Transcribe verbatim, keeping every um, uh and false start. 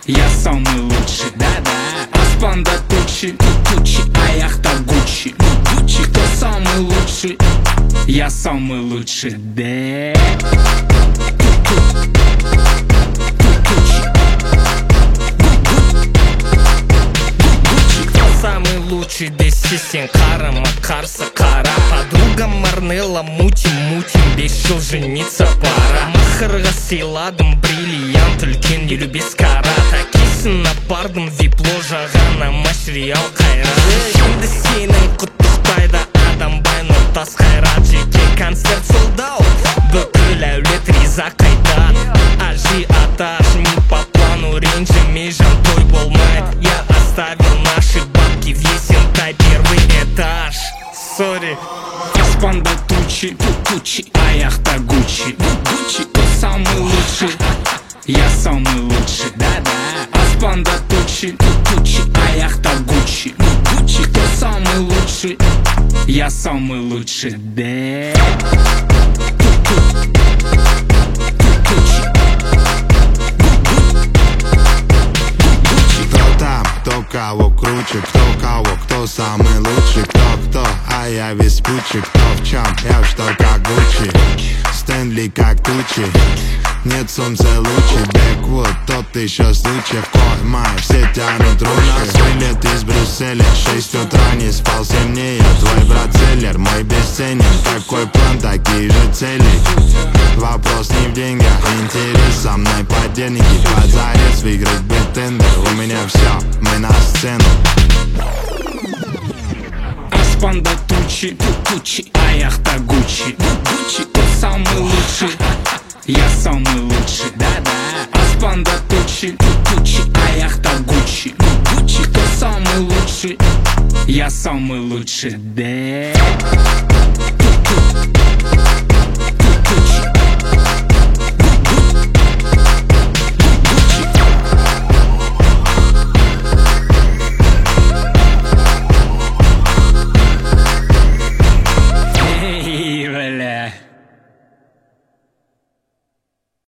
Я самый лучший, да-да. Аспанда тучи, тучи, а яхта Гуччи, Гуччи. Кто самый лучший? Я самый лучший, да. Самый лучший десе сен қарама қарсы қара. Подруга марнела мутим мутим, бес жыл жениться пора. Махырға сыйладым бриллиант, үлкен елу бес карат. Әкесін апардым вип ложаға, материал қайрат. Енді сенің құттықтайды адам бай нұртас қайрат. Жеке концерт солдау, бүкіл әулет риза қайтат. Ажиотаж не по плану, ренжімей жан той болмайды. Я оставил наши бабки в Есентай, первый этаж. Сори. Аспанда тучи, тучи, а яхта Гуччи, Гуччи. Кто самый лучший? Я самый лучший, да-да. Аспанда тучи, тучи, а яхта Гуччи, Гуччи. Кто самый лучший? Я самый лучший, да. Кто кого круче, кто кого, кто самый лучший, кто кто, а я весь пучий. Кто в чем, я в что как Гуччи, Стэнли как тучи. Нет солнца лучше, Бэквуд, тот еще случай. В Кой-Май все тянут руки. У нас вылет из Брюсселя, шесть утра не спал сильнее. Твой брат-селлер, мой бесценен. Такой план, такие же цели. Вопрос не в деньгах, интерес со мной подельники. Позарез выиграть битендер. У меня все, мы на сцену. Аспанда тучи, тучи, а яхта Гуччи, Гуччи. Кто самый лучший? Я самый лучший, да-да. Аспанда тучи, тучи, а яхта Гуччи, Гуччи. Кто самый лучший? Я самый лучший, да.